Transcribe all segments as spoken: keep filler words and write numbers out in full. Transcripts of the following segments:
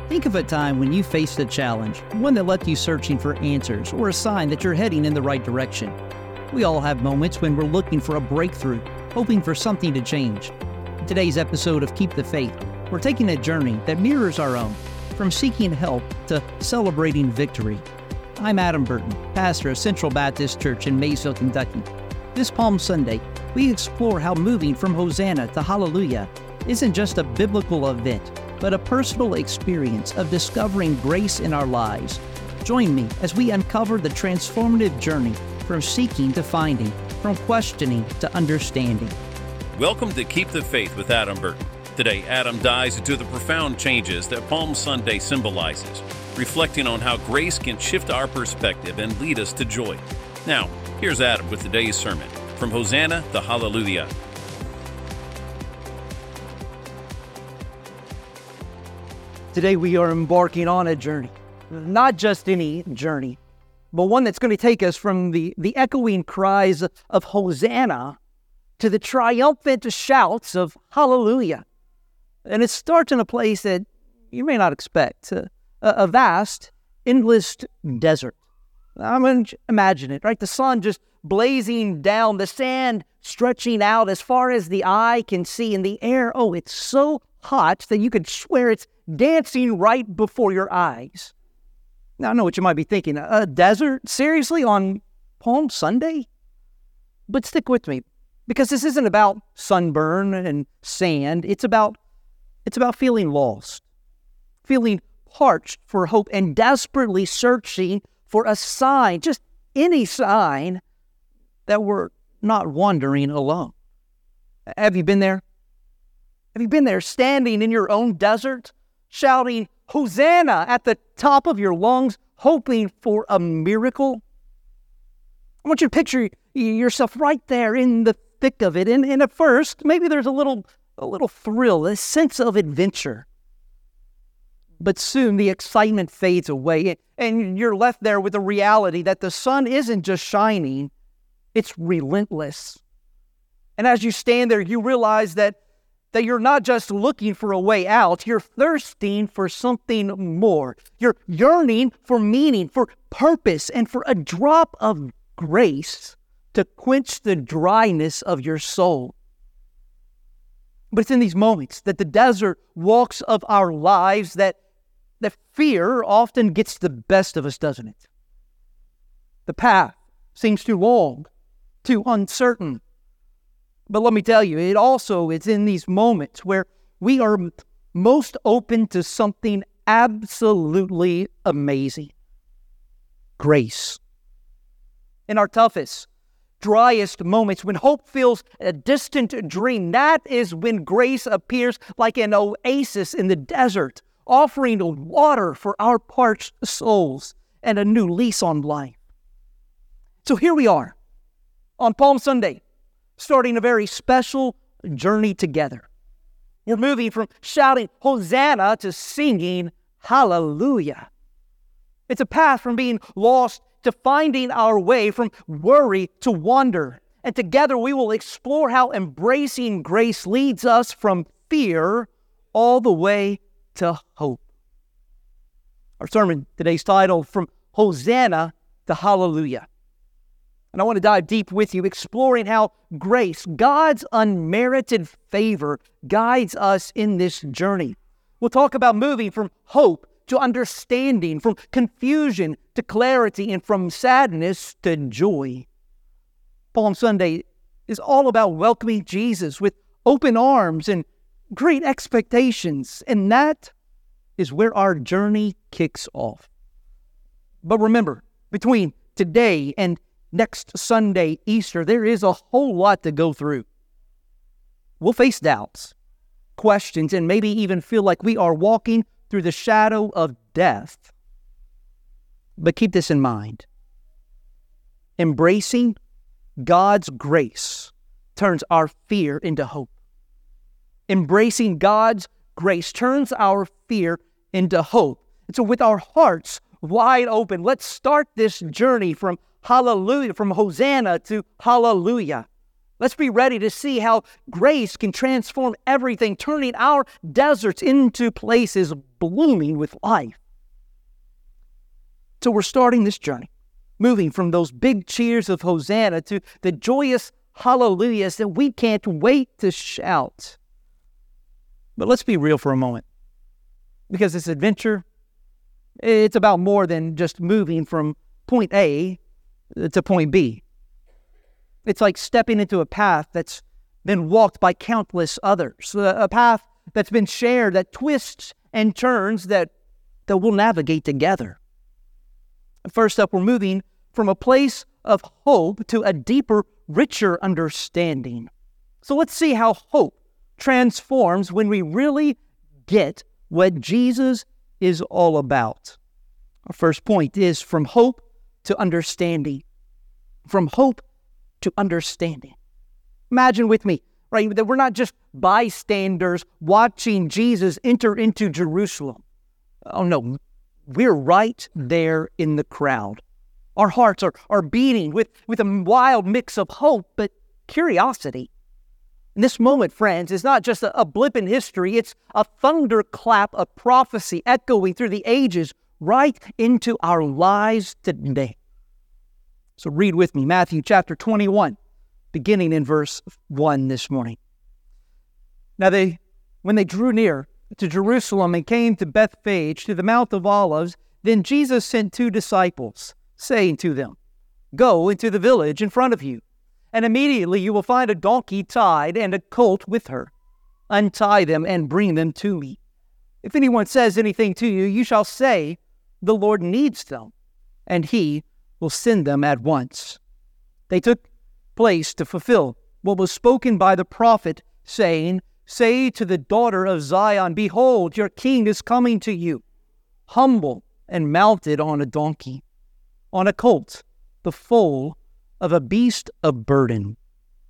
Think of a time when you faced a challenge, one that left you searching for answers or a sign that you're heading in the right direction. We all have moments when we're looking for a breakthrough, hoping for something to change. In today's episode of Keep the Faith, we're taking a journey that mirrors our own, from seeking help to celebrating victory. I'm Adam Burton, pastor of Central Baptist Church in Maysville, Kentucky. This Palm Sunday, we explore how moving from Hosanna to Hallelujah isn't just a biblical event, but a personal experience of discovering grace in our lives. Join me as we uncover the transformative journey from seeking to finding, from questioning to understanding. Welcome to Keep the Faith with Adam Burton. Today, Adam dives into the profound changes that Palm Sunday symbolizes, reflecting on how grace can shift our perspective and lead us to joy. Now, here's Adam with today's sermon, From Hosanna to Hallelujah. Today we are embarking on a journey, not just any journey, but one that's going to take us from the, the echoing cries of Hosanna to the triumphant shouts of Hallelujah. And it starts in a place that you may not expect, a, a vast, endless desert. I mean, imagine it, right? The sun just blazing down, the sand stretching out as far as the eye can see, and the air, oh, it's so hot that you could swear it's dancing right before your eyes. Now, I know what you might be thinking. A desert? Seriously? On Palm Sunday? But stick with me, because this isn't about sunburn and sand. It's about, it's about feeling lost, feeling parched for hope, and desperately searching for a sign, just any sign, that we're not wandering alone. Have you been there? Have you been there standing in your own desert, shouting Hosanna at the top of your lungs, hoping for a miracle? I want you to picture yourself right there in the thick of it. And, and at first, maybe there's a little, a little thrill, a sense of adventure. But soon the excitement fades away, and you're left there with the reality that the sun isn't just shining, it's relentless. And as you stand there, you realize that that you're not just looking for a way out, you're thirsting for something more. You're yearning for meaning, for purpose, and for a drop of grace to quench the dryness of your soul. But it's in these moments that the desert walks of our lives that, that fear often gets the best of us, doesn't it? The path seems too long, too uncertain. But let me tell you, it also is in these moments where we are most open to something absolutely amazing. Grace. In our toughest, driest moments, when hope feels a distant dream, that is when grace appears like an oasis in the desert, offering water for our parched souls and a new lease on life. So here we are on Palm Sunday, starting a very special journey together. We're moving from shouting Hosanna to singing Hallelujah. It's a path from being lost to finding our way, from worry to wonder. And together we will explore how embracing grace leads us from fear all the way to hope. Our sermon today's titled From Hosanna to Hallelujah. And I want to dive deep with you, exploring how grace, God's unmerited favor, guides us in this journey. We'll talk about moving from hope to understanding, from confusion to clarity, and from sadness to joy. Palm Sunday is all about welcoming Jesus with open arms and great expectations, and that is where our journey kicks off. But remember, between today and next Sunday, Easter, there is a whole lot to go through. We'll face doubts, questions, and maybe even feel like we are walking through the shadow of death. But keep this in mind. Embracing God's grace turns our fear into hope. Embracing God's grace turns our fear into hope. And so with our hearts wide open, let's start this journey from Hallelujah, from Hosanna to Hallelujah. Let's be ready to see how grace can transform everything, turning our deserts into places blooming with life. So we're starting this journey, moving from those big cheers of Hosanna to the joyous hallelujahs that we can't wait to shout. But let's be real for a moment, because this adventure, it's about more than just moving from point A to point B. It's like stepping into a path that's been walked by countless others, a path that's been shared, that twists and turns that, that we'll navigate together. First up, we're moving from a place of hope to a deeper, richer understanding. So let's see how hope transforms when we really get what Jesus is all about. Our first point is from hope to understanding. From hope to understanding. Imagine with me, right, that we're not just bystanders watching Jesus enter into Jerusalem. Oh no, we're right there in the crowd. Our hearts are, are beating with, with a wild mix of hope, but curiosity. And this moment, friends, is not just a, a blip in history. It's a thunderclap of prophecy echoing through the ages right into our lives today. So read with me Matthew chapter twenty-one, beginning in verse one this morning. Now they, when they drew near to Jerusalem and came to Bethphage, to the Mount of Olives, then Jesus sent two disciples, saying to them, "Go into the village in front of you, and immediately you will find a donkey tied and a colt with her. Untie them and bring them to me. If anyone says anything to you, you shall say, 'The Lord needs them,' and he will send them at once." They took place to fulfill what was spoken by the prophet, saying, "Say to the daughter of Zion, behold, your king is coming to you, humble and mounted on a donkey, on a colt, the foal of a beast of burden."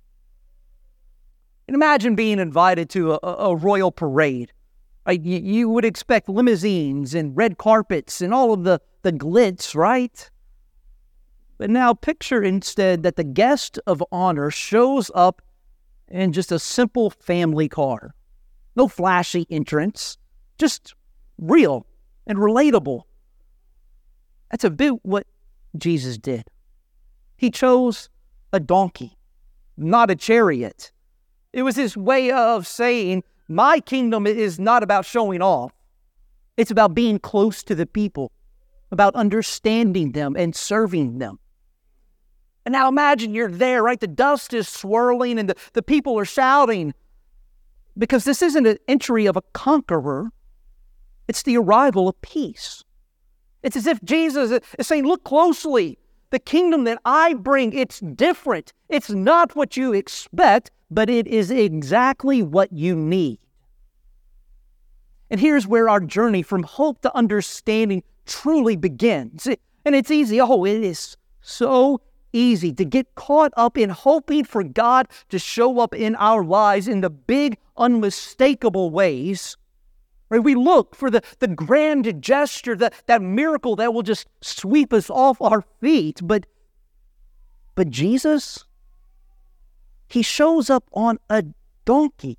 And imagine being invited to a, a royal parade. Right? You, you would expect limousines and red carpets and all of the, the glitz, right? But now picture instead that the guest of honor shows up in just a simple family car. No flashy entrance, just real and relatable. That's a bit what Jesus did. He chose a donkey, not a chariot. It was his way of saying, my kingdom is not about showing off. It's about being close to the people, about understanding them and serving them. And now imagine you're there, right? The dust is swirling and the, the people are shouting, because this isn't an entry of a conqueror. It's the arrival of peace. It's as if Jesus is saying, look closely. The kingdom that I bring, it's different. It's not what you expect, but it is exactly what you need. And here's where our journey from hope to understanding truly begins. And it's easy. Oh, it is so easy to get caught up in hoping for God to show up in our lives in the big, unmistakable ways. Right? We look for the, the grand gesture, that, that miracle that will just sweep us off our feet. But, but Jesus, he shows up on a donkey.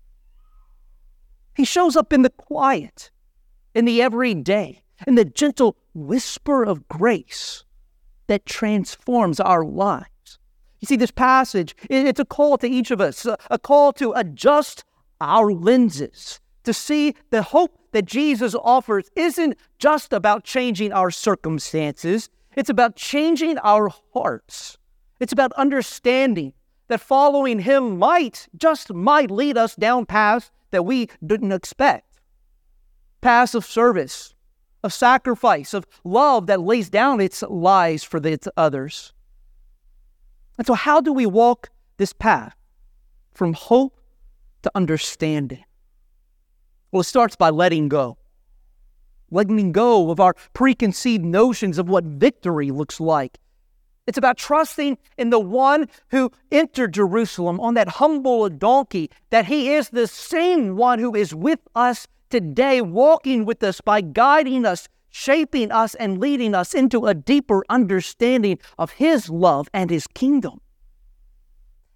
He shows up in the quiet, in the everyday, in the gentle whisper of grace that transforms our lives. You see, this passage, it's a call to each of us, a call to adjust our lenses, to see the hope that Jesus offers isn't just about changing our circumstances. It's about changing our hearts. It's about understanding that following him might, just might lead us down paths that we didn't expect. Paths of service, of sacrifice, of love that lays down its lives for its others. And so how do we walk this path from hope to understanding? Well, it starts by letting go. Letting go of our preconceived notions of what victory looks like. It's about trusting in the one who entered Jerusalem on that humble donkey, that he is the same one who is with us today, walking with us by guiding us, shaping us, and leading us into a deeper understanding of his love and his kingdom.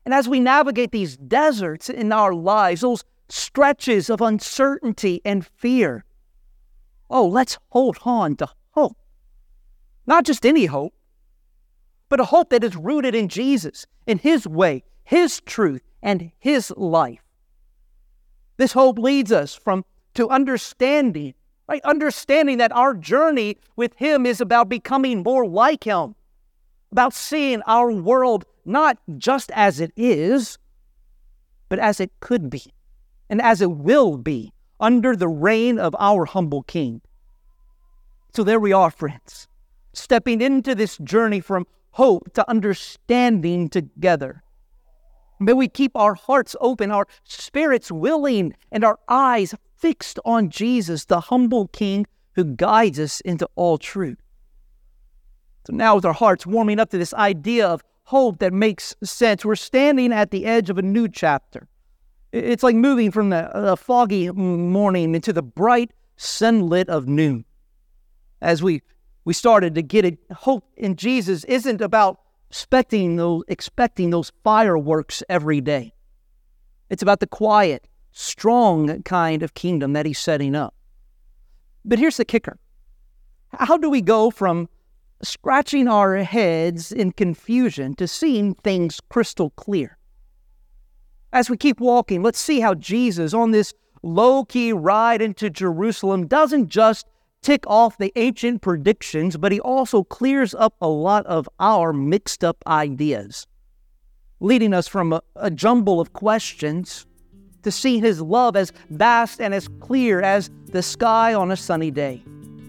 And as we navigate these deserts in our lives, those stretches of uncertainty and fear, oh, let's hold on to hope. Not just any hope, but a hope that is rooted in Jesus, in His way, His truth, and His life. This hope leads us from to understanding, right? Understanding that our journey with Him is about becoming more like Him, about seeing our world not just as it is, but as it could be, and as it will be under the reign of our humble King. So there we are, friends, stepping into this journey from hope to understanding together. May we keep our hearts open, our spirits willing, and our eyes fixed on Jesus, the humble King who guides us into all truth. So now with our hearts warming up to this idea of hope that makes sense, we're standing at the edge of a new chapter. It's like moving from the, the foggy morning into the bright sunlit of noon. As we, we started to get it, hope in Jesus isn't about expecting those, expecting those fireworks every day. It's about the quiet, strong kind of kingdom that He's setting up. But here's the kicker. How do we go from scratching our heads in confusion to seeing things crystal clear? As we keep walking, let's see how Jesus, on this low-key ride into Jerusalem, doesn't just tick off the ancient predictions, but He also clears up a lot of our mixed-up ideas, leading us from a, a jumble of questions to see His love as vast and as clear as the sky on a sunny day.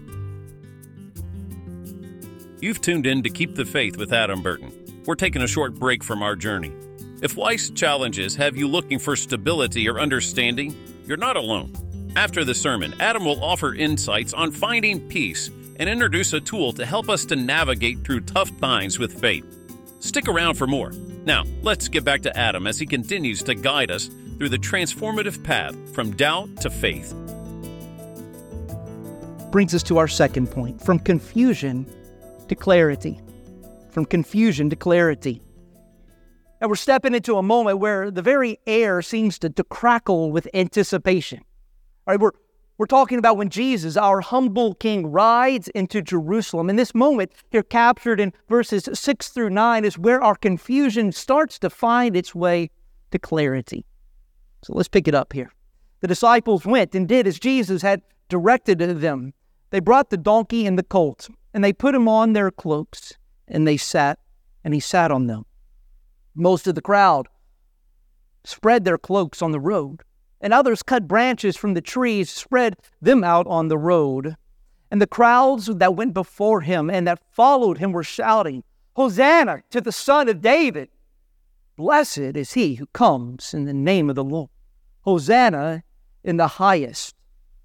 You've tuned in to Keep the Faith with Adam Burton. We're taking a short break from our journey. If life's challenges have you looking for stability or understanding, you're not alone. After the sermon, Adam will offer insights on finding peace and introduce a tool to help us to navigate through tough times with faith. Stick around for more. Now, let's get back to Adam as he continues to guide us through the transformative path from doubt to faith. Brings us to our second point, from confusion to clarity. From confusion to clarity. And we're stepping into a moment where the very air seems to, to crackle with anticipation. All right, we're, we're talking about when Jesus, our humble King, rides into Jerusalem. And this moment here captured in verses six through nine is where our confusion starts to find its way to clarity. So let's pick it up here. The disciples went and did as Jesus had directed them. They brought the donkey and the colt, and they put him on their cloaks, and they sat, and he sat on them. Most of the crowd spread their cloaks on the road, and others cut branches from the trees, spread them out on the road. And the crowds that went before him and that followed him were shouting, "Hosanna to the Son of David! Blessed is he who comes in the name of the Lord. Hosanna in the highest."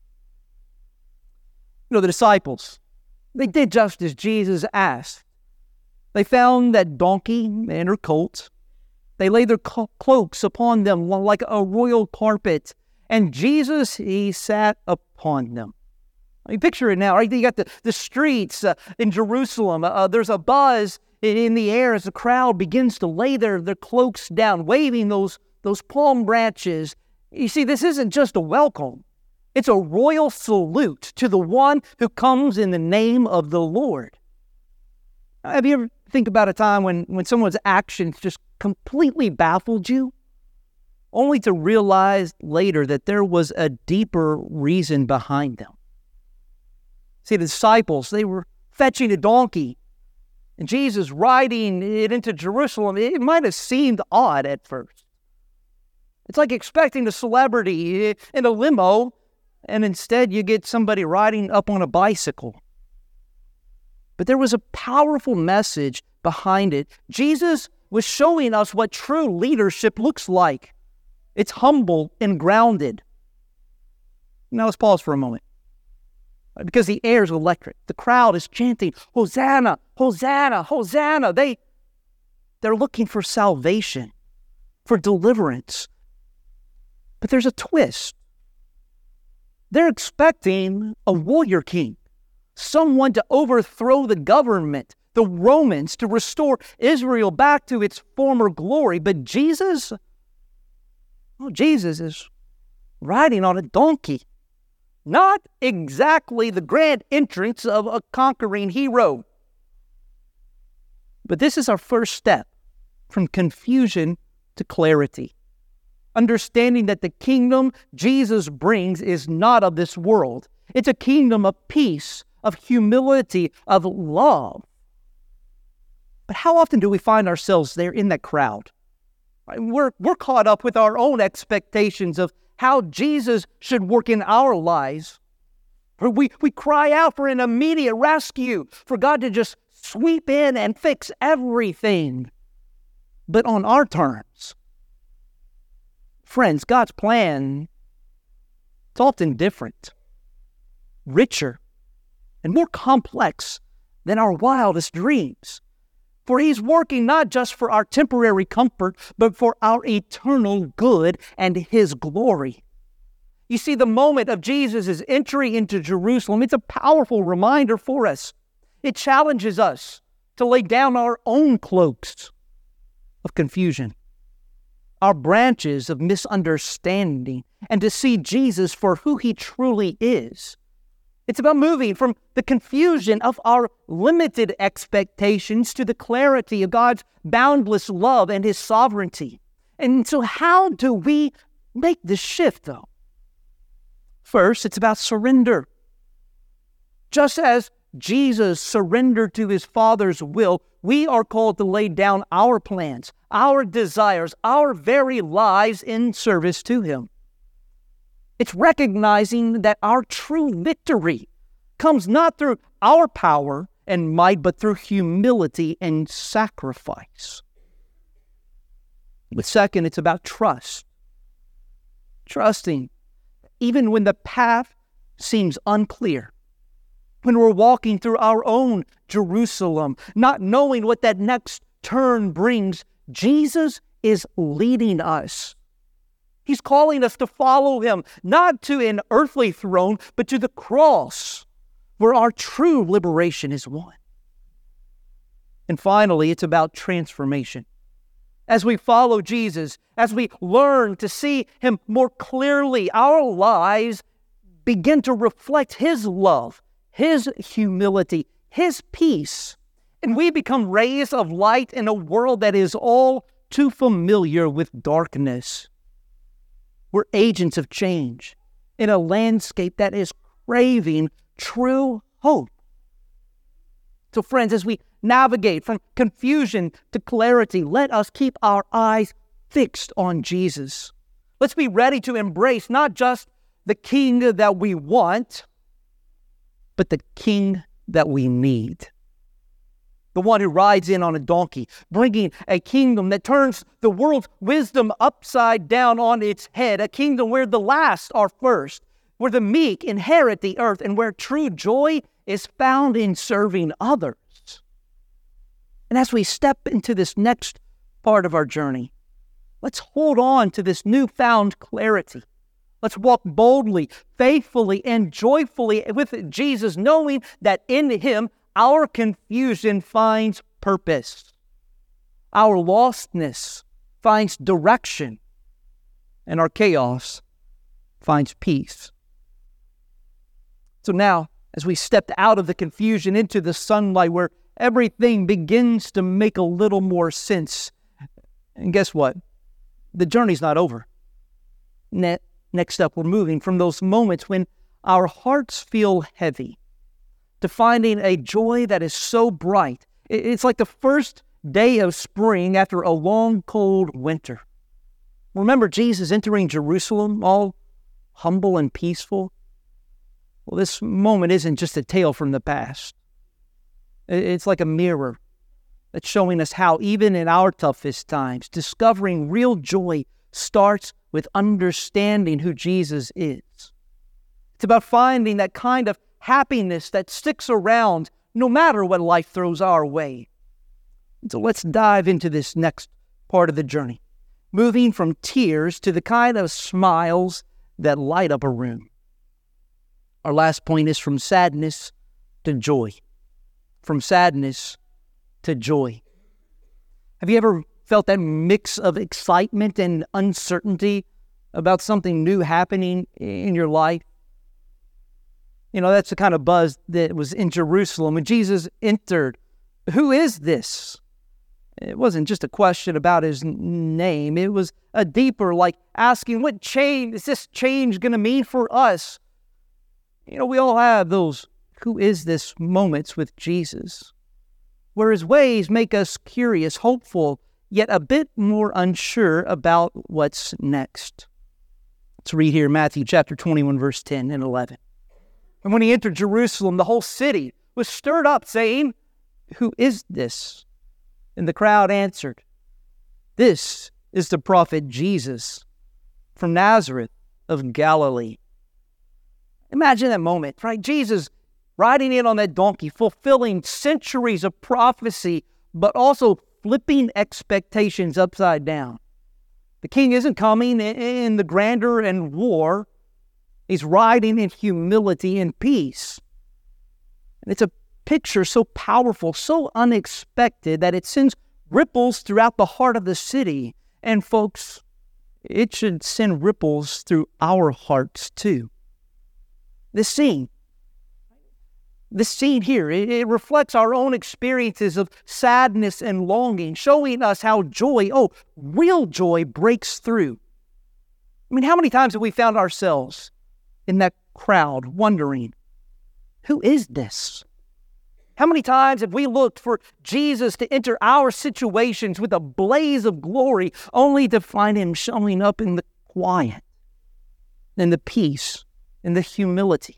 You know, the disciples, they did just as Jesus asked. They found that donkey and her colt. They laid their co- cloaks upon them like a royal carpet. And Jesus, he sat upon them. I mean, picture it now, right? You got the, the streets uh, in Jerusalem. Uh, there's a buzz in, in the air as the crowd begins to lay their, their cloaks down, waving those, those palm branches. You see, this isn't just a welcome. It's a royal salute to the one who comes in the name of the Lord. Have you ever think about a time when, when someone's actions just completely baffled you, only to realize later that there was a deeper reason behind them? See, the disciples, they were fetching a donkey, and Jesus riding it into Jerusalem. It might have seemed odd at first. It's like expecting a celebrity in a limo, and instead you get somebody riding up on a bicycle. But there was a powerful message behind it. Jesus was showing us what true leadership looks like. It's humble and grounded. Now let's pause for a moment. Because the air is electric. The crowd is chanting, "Hosanna, Hosanna, Hosanna." They, they're looking for salvation, for deliverance. But there's a twist. They're expecting a warrior king, someone to overthrow the government, the Romans to restore Israel back to its former glory. But Jesus, oh, Jesus is riding on a donkey. Not exactly the grand entrance of a conquering hero. But this is our first step from confusion to clarity. Understanding that the kingdom Jesus brings is not of this world. It's a kingdom of peace, of humility, of love. But how often do we find ourselves there in that crowd? We're, we're caught up with our own expectations of how Jesus should work in our lives. We, we cry out for an immediate rescue, for God to just sweep in and fix everything, but on our terms. Friends, God's plan is often different, richer, and more complex than our wildest dreams. For He's working not just for our temporary comfort, but for our eternal good and His glory. You see, the moment of Jesus' entry into Jerusalem, it's a powerful reminder for us. It challenges us to lay down our own cloaks of confusion, our branches of misunderstanding, and to see Jesus for who He truly is. It's about moving from the confusion of our limited expectations to the clarity of God's boundless love and His sovereignty. And so how do we make this shift, though? First, it's about surrender. Just as Jesus surrendered to His Father's will, we are called to lay down our plans, our desires, our very lives in service to Him. It's recognizing that our true victory comes not through our power and might, but through humility and sacrifice. But second, it's about trust. Trusting, even when the path seems unclear. When we're walking through our own Jerusalem, not knowing what that next turn brings, Jesus is leading us. He's calling us to follow Him, not to an earthly throne, but to the cross, where our true liberation is won. And finally, it's about transformation. As we follow Jesus, as we learn to see Him more clearly, our lives begin to reflect His love, His humility, His peace, and we become rays of light in a world that is all too familiar with darkness. We're agents of change in a landscape that is craving true hope. So friends, as we navigate from confusion to clarity, let us keep our eyes fixed on Jesus. Let's be ready to embrace not just the King that we want, but the King that we need. The one who rides in on a donkey, bringing a kingdom that turns the world's wisdom upside down on its head, a kingdom where the last are first, where the meek inherit the earth, and where true joy is found in serving others. And as we step into this next part of our journey, let's hold on to this newfound clarity. Let's walk boldly, faithfully, and joyfully with Jesus, knowing that in Him our confusion finds purpose. Our lostness finds direction, and our chaos finds peace. So now, as we step out of the confusion into the sunlight where everything begins to make a little more sense, and guess what? The journey's not over. Ne- next up, we're moving from those moments when our hearts feel heavy to finding a joy that is so bright. It's like the first day of spring after a long, cold winter. Remember Jesus entering Jerusalem all humble and peaceful? Well, this moment isn't just a tale from the past. It's like a mirror that's showing us how, even in our toughest times, discovering real joy starts with understanding who Jesus is. It's about finding that kind of happiness that sticks around no matter what life throws our way. And so let's dive into this next part of the journey, moving from tears to the kind of smiles that light up a room. Our last point is from sadness to joy, from sadness to joy. Have you ever felt that mix of excitement and uncertainty about something new happening in your life? You know, that's the kind of buzz that was in Jerusalem when Jesus entered. Who is this? It wasn't just a question about his name. It was a deeper, like asking, what change is this change going to mean for us? You know, we all have those who is this moments with Jesus, where his ways make us curious, hopeful, yet a bit more unsure about what's next. Let's read here Matthew chapter twenty-one, verse ten and eleven. And when he entered Jerusalem, the whole city was stirred up, saying, who is this? And the crowd answered, this is the prophet Jesus from Nazareth of Galilee. Imagine that moment, right? Jesus riding in on that donkey, fulfilling centuries of prophecy, but also flipping expectations upside down. The king isn't coming in the grandeur and war. He's riding in humility and peace. And it's a picture so powerful, so unexpected, that it sends ripples throughout the heart of the city. And folks, it should send ripples through our hearts too. This scene, this scene here, it, it reflects our own experiences of sadness and longing, showing us how joy, oh, real joy breaks through. I mean, how many times have we found ourselves in that crowd wondering, who is this? How many times have we looked for Jesus to enter our situations with a blaze of glory, only to find him showing up in the quiet, in the peace, in the humility?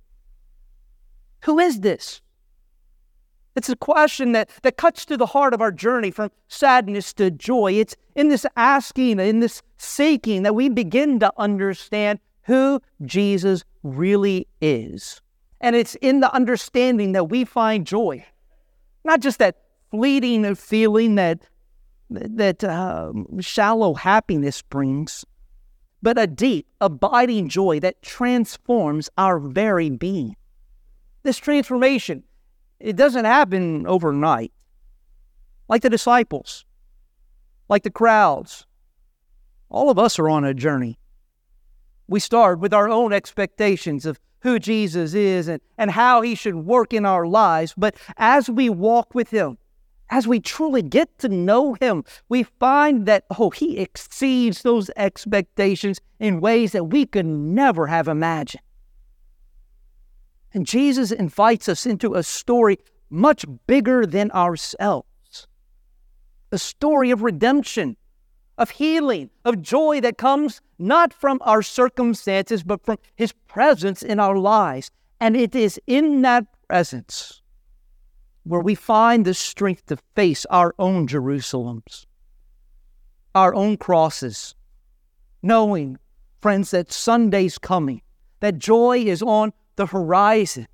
Who is this? It's a question that, that cuts to the heart of our journey from sadness to joy. It's in this asking, in this seeking, that we begin to understand who Jesus really is. And it's in the understanding that we find joy. Not just that fleeting feeling that, that um, shallow happiness brings, but a deep, abiding joy that transforms our very being. This transformation, it doesn't happen overnight. Like the disciples, like the crowds, all of us are on a journey. We start with our own expectations of who Jesus is and, and how he should work in our lives. But as we walk with him, as we truly get to know him, we find that, oh, he exceeds those expectations in ways that we could never have imagined. And Jesus invites us into a story much bigger than ourselves. A story of redemption, of healing, of joy that comes not from our circumstances, but from his presence in our lives. And it is in that presence where we find the strength to face our own Jerusalems, our own crosses, knowing, friends, that Sunday's coming, that joy is on the horizon.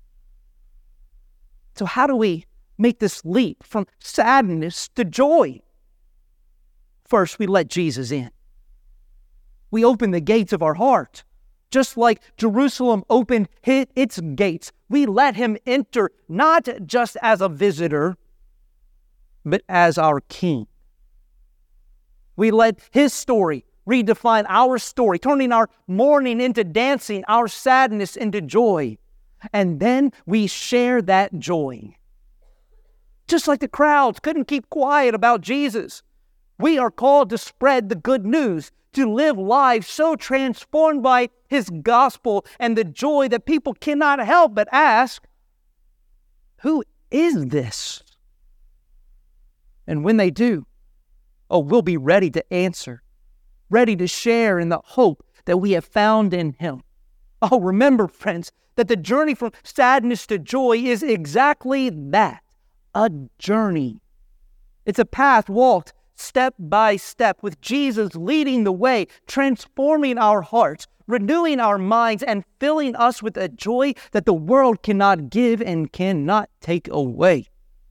So how do we make this leap from sadness to joy? First, we let Jesus in. We open the gates of our heart. Just like Jerusalem opened its gates, we let him enter not just as a visitor, but as our king. We let his story redefine our story, turning our mourning into dancing, our sadness into joy. And then we share that joy. Just like the crowds couldn't keep quiet about Jesus, we are called to spread the good news, to live lives so transformed by his gospel and the joy that people cannot help but ask, who is this? And when they do, oh, we'll be ready to answer, ready to share in the hope that we have found in him. Oh, remember, friends, that the journey from sadness to joy is exactly that, a journey. It's a path walked step by step, with Jesus leading the way, transforming our hearts, renewing our minds, and filling us with a joy that the world cannot give and cannot take away.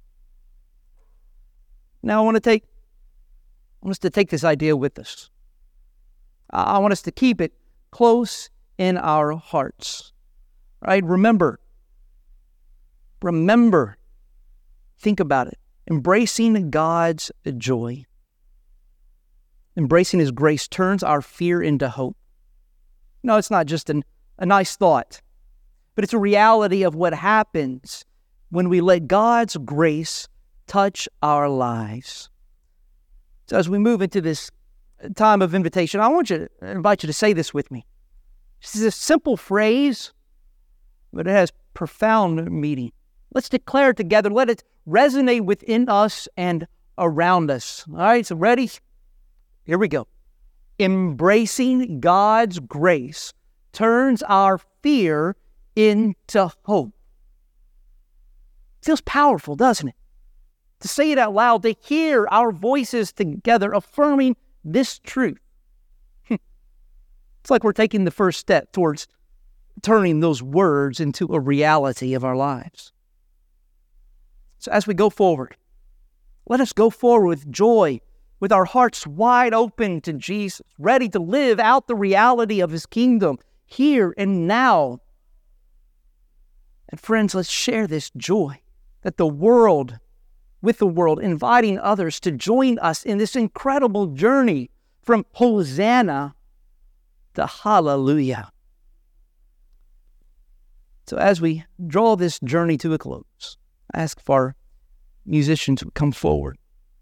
Now I want to take, I want us to take this idea with us. I want us to keep it close in our hearts. Right? Remember, remember, think about it. Embracing God's joy, embracing His grace turns our fear into hope. No, it's not just an, a nice thought, but it's a reality of what happens when we let God's grace touch our lives. So as we move into this time of invitation, I want you to invite you to say this with me. This is a simple phrase, but it has profound meaning. Let's declare it together. Let it resonate within us and around us. All right, so ready? Here we go. Embracing God's grace turns our fear into hope. Feels powerful, doesn't it? To say it out loud, to hear our voices together affirming this truth. It's like we're taking the first step towards turning those words into a reality of our lives. So as we go forward, let us go forward with joy, with our hearts wide open to Jesus, ready to live out the reality of His kingdom here and now. And friends, let's share this joy that the world, with the world, inviting others to join us in this incredible journey from Hosanna to Hallelujah. So as we draw this journey to a close, I ask for our musicians to come forward.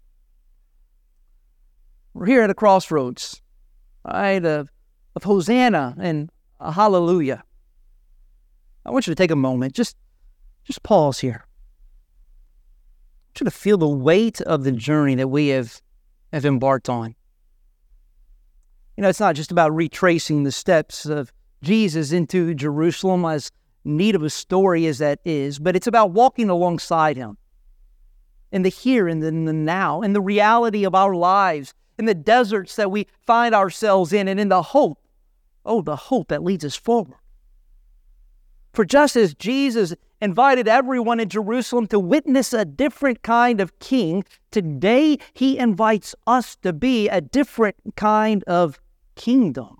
We're here at a crossroads, right, of, of Hosanna and a Hallelujah. I want you to take a moment, just, just pause here. I want you to feel the weight of the journey that we have, have embarked on. You know, it's not just about retracing the steps of Jesus into Jerusalem, as neat of a story as that is, but it's about walking alongside Him in the here and in the now, in the reality of our lives, in the deserts that we find ourselves in, and in the hope, oh, the hope that leads us forward. For just as Jesus invited everyone in Jerusalem to witness a different kind of king, today He invites us to be a different kind of kingdom.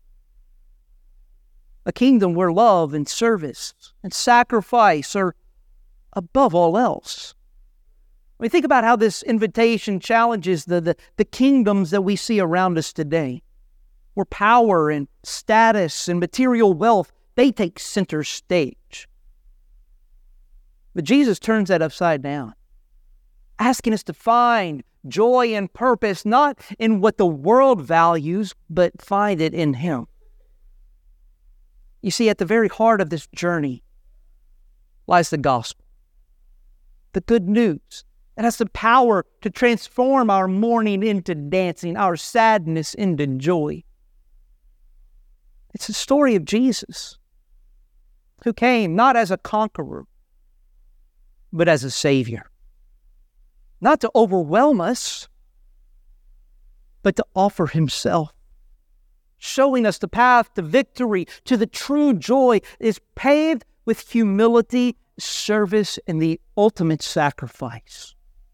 A kingdom where love and service and sacrifice are above all else. I mean, think about how this invitation challenges the, the, the kingdoms that we see around us today, where power and status and material wealth, they take center stage. But Jesus turns that upside down, asking us to find joy and purpose, not in what the world values, but find it in Him. You see, at the very heart of this journey lies the gospel, the good news that has the power to transform our mourning into dancing, our sadness into joy. It's the story of Jesus, who came not as a conqueror, but as a Savior. Not to overwhelm us, but to offer Himself, showing us the path to victory, to the true joy is paved with humility, service, and the ultimate sacrifice.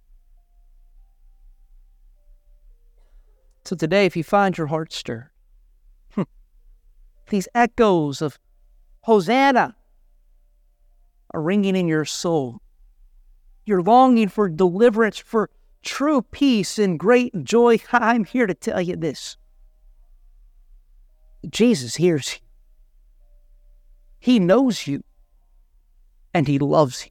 So today, if you find your heart stirred, these echoes of Hosanna are ringing in your soul. You're longing for deliverance, for true peace and great joy. I'm here to tell you this. Jesus hears you. He knows you. And He loves you.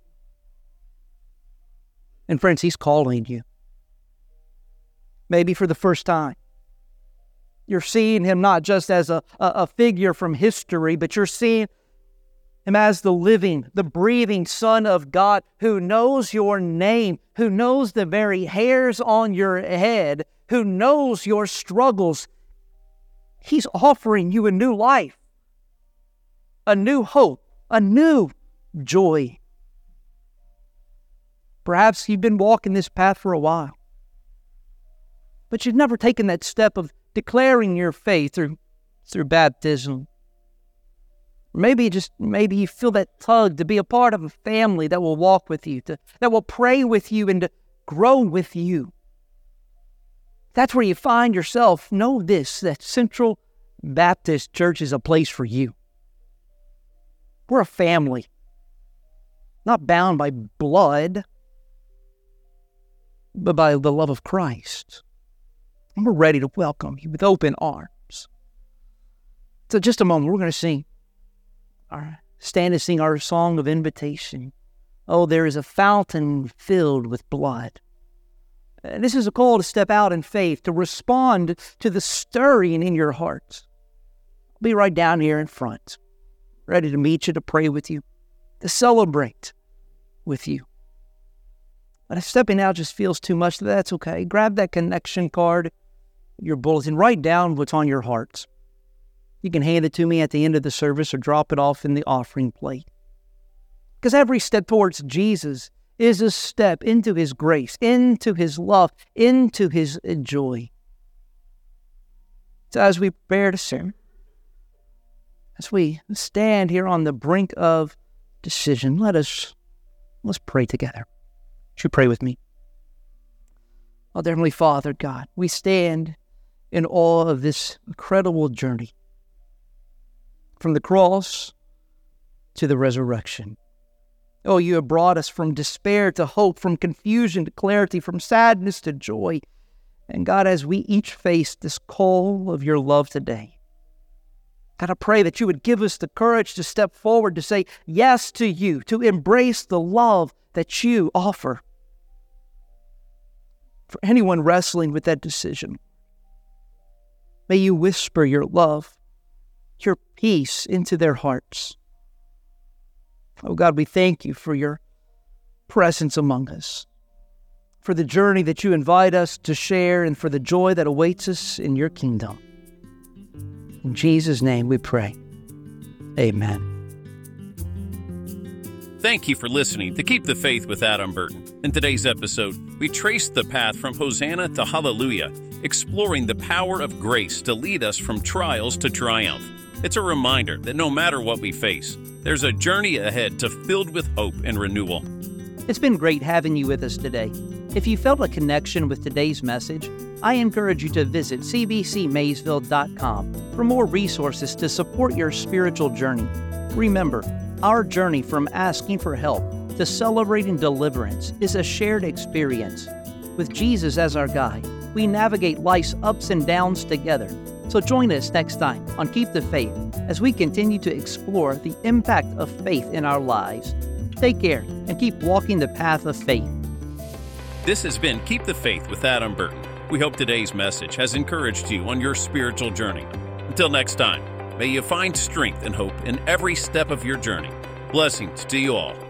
And friends, He's calling you. Maybe for the first time. You're seeing Him not just as a, a, a figure from history, but you're seeing Him as the living, the breathing Son of God who knows your name, who knows the very hairs on your head, who knows your struggles. He's offering you a new life, a new hope, a new joy. Perhaps you've been walking this path for a while, but you've never taken that step of declaring your faith through, through baptism. Maybe just maybe you feel that tug to be a part of a family that will walk with you, to, that will pray with you and to grow with you. That's where you find yourself. Know this, that Central Baptist Church is a place for you. We're a family, not bound by blood, but by the love of Christ. And we're ready to welcome you with open arms. So just a moment, we're going to sing, our, stand and sing our song of invitation. Oh, there is a fountain filled with blood. And this is a call to step out in faith, to respond to the stirring in your heart. I'll be right down here in front, ready to meet you, to pray with you, to celebrate with you. But if stepping out just feels too much, that's okay. Grab that connection card, your bulletin, write down what's on your heart. You can hand it to me at the end of the service or drop it off in the offering plate. Because every step towards Jesus is a step into His grace, into His love, into His joy. So as we prepare to sing, as we stand here on the brink of decision, let us, let's pray together. Would you pray with me? Oh, dear Heavenly Father, God, we stand in awe of this incredible journey from the cross to the resurrection. Oh, you have brought us from despair to hope, from confusion to clarity, from sadness to joy. And God, as we each face this call of your love today, God, I pray that you would give us the courage to step forward, to say yes to you, to embrace the love that you offer. For anyone wrestling with that decision, may you whisper your love, your peace into their hearts. Oh God, we thank you for your presence among us, for the journey that you invite us to share, and for the joy that awaits us in your kingdom. In Jesus' name we pray. Amen. Thank you for listening to Keep the Faith with Adam Burton. In today's episode, we traced the path from Hosanna to Hallelujah, exploring the power of grace to lead us from trials to triumph. It's a reminder that no matter what we face, there's a journey ahead to filled with hope and renewal. It's been great having you with us today. If you felt a connection with today's message, I encourage you to visit c b c maysville dot com for more resources to support your spiritual journey. Remember, our journey from asking for help to celebrating deliverance is a shared experience. With Jesus as our guide, we navigate life's ups and downs together. So join us next time on Keep the Faith as we continue to explore the impact of faith in our lives. Take care and keep walking the path of faith. This has been Keep the Faith with Adam Burton. We hope today's message has encouraged you on your spiritual journey. Until next time, may you find strength and hope in every step of your journey. Blessings to you all.